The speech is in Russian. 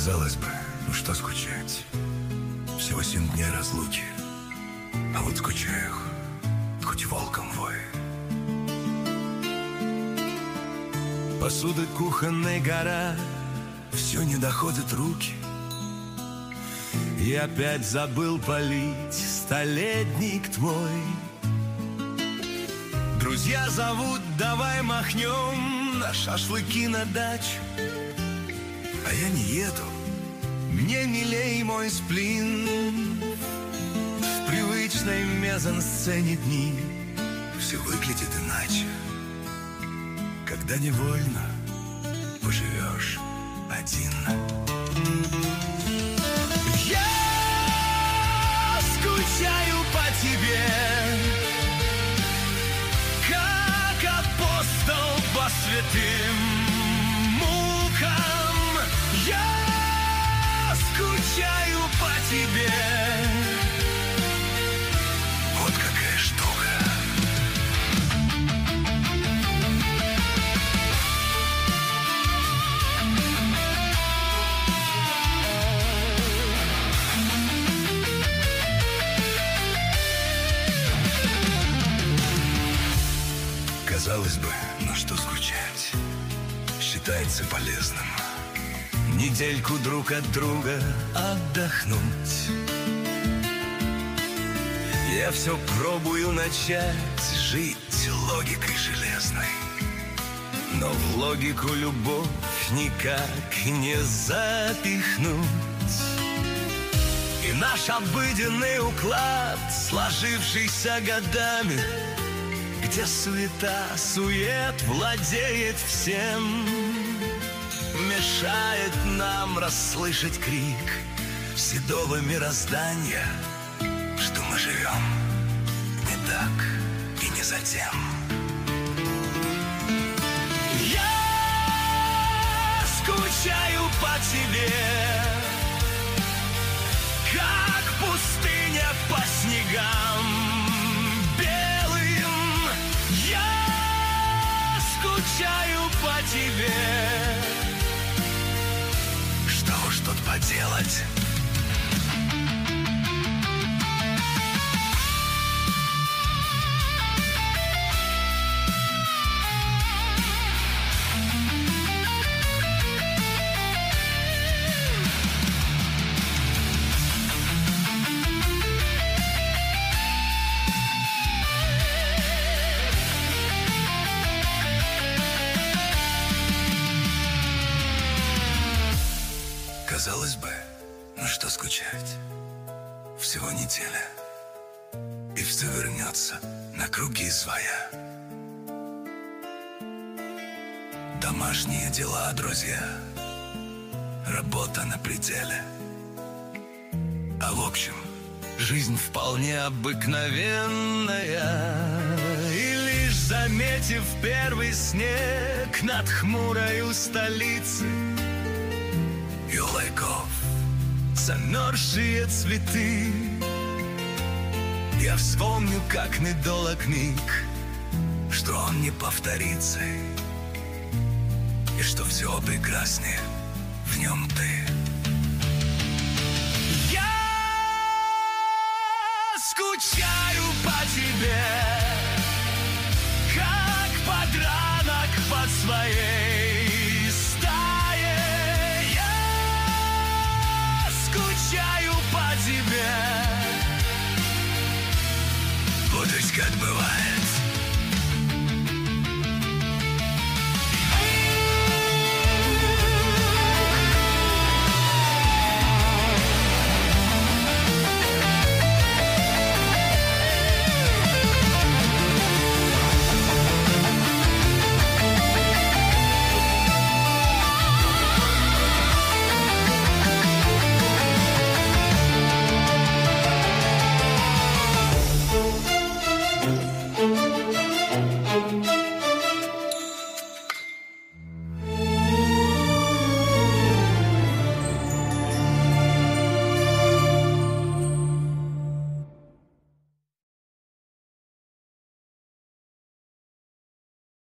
Казалось бы, ну что скучать? Всего 7 дней разлуки, а вот скучаю, хоть волком вой. Посуды кухонной гора, все не доходят руки. И опять забыл полить столетник твой. Друзья зовут, давай махнем на шашлыки на дачу. А я не еду, мне милей мой сплин. В привычной мезансцене дни все выглядит иначе, когда невольно поживешь один. Я скучаю по тебе, как апостол по святым мукам. Я скучаю по тебе. Вот какая штука. Казалось бы, ну что скучать, считается полезным недельку друг от друга отдохнуть. Я все пробую начать жить логикой железной, но в логику любовь никак не запихнуть. И наш обыденный уклад, сложившийся годами, где суета-сует владеет всем, мешает нам расслышать крик седого мироздания, что мы живем не так и не затем. Я скучаю по тебе, как пустыня по снегам белым. Я скучаю по тебе. Что уж тут поделать? Казалось бы, ну что скучать? Всего неделя, и все вернется на круги своя. Домашние дела, друзья, работа на пределе. А в общем, жизнь вполне обыкновенная. И лишь заметив первый снег над хмурою столицей, юлайков, замерзшие цветы, я вспомню, как недолог миг, что он не повторится, и что все прекраснее в нем ты. Я скучаю по тебе, как подранок под своей стае. Я скучаю по тебе. Вот ведь как бывает.